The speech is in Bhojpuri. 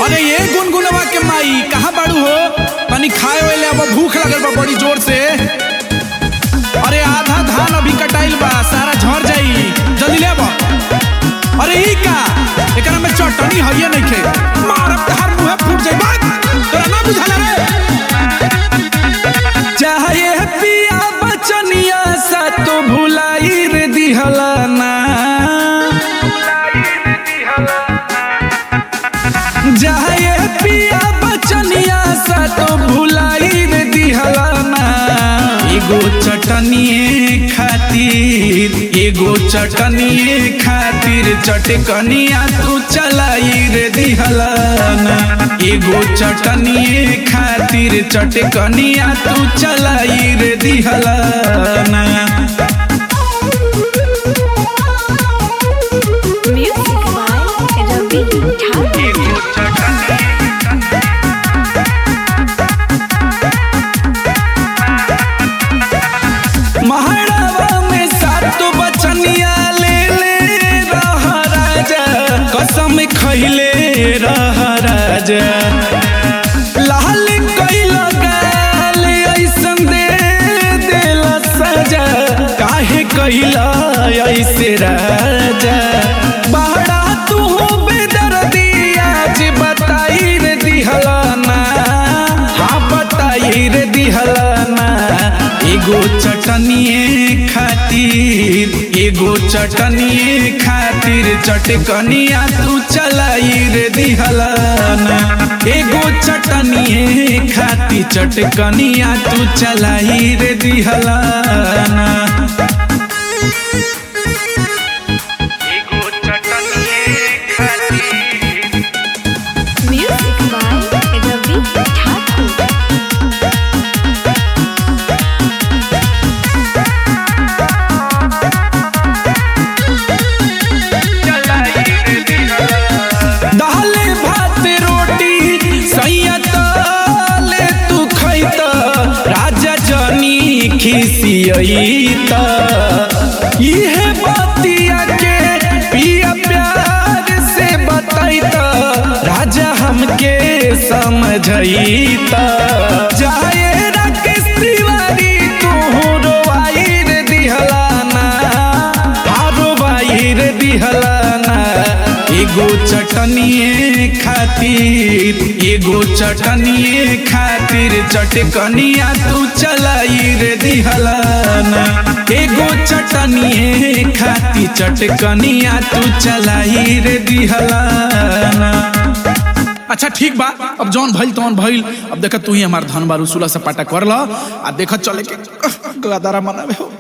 अरे ये गुनगुनवा के माई कहाँ बाड़ू हो? तनी खाए वाले अब भूख लगल बा बड़ी जोर से। अरे आधा धान अभी कटाइल बा, सारा झड़ जाई, जल्दी ले आवा। अरे ई का एकरा में चटनी हइये नइखे, मारब तहार मुंह फूट जाई। बात तोरा ना बुझाला रे। चाहे पिया बचनिया सा तो भुलाई रे दिहला ना, जाए पिया बचनिया सा तो भुलाई रे दिहला ना। एगो चटनिए खातिर चटकनिया तू चलाई रे दिहला ना। एगो चटनिए खातिर चटकनिया तू चलाई रे दिहला ना। महारावा में सातो बचनिया ले रह राजा, कसम खइले रह राजा। लाल कइला गाल ऐसन दे देला सजा, काहे कइला ऐसे राजा। बहरा तू बेदर्दी आज बताई रे दिहला ना, हाँ बताई रे दिहला ना। एगो चटनिए खातिर चटकनिया तू चलाई रे दिहला ना। एगो चटनिए खातिर चटकनिया तू चलाई रे दिहला ना। खिसियता इहे बतिया के पिया प्यार से बताइता, राजा हमके समझाइता। जाए राकेश तिवारी तू रोवाई रे दिहला ना, रोवाई रे दिहला ना। एगो चटनिए खातिर चटकनिया तू चलाई रे दिहला ना। एगो चटनिए खातिर चटकनिया तू चलाई रे दिहला ना। अच्छा ठीक बा, अब जौन भइल तौन भइल। अब देख तू ही हमार धन बारू सुला सपाटा कर ला, आ देख चले के गदारा मनावे हो।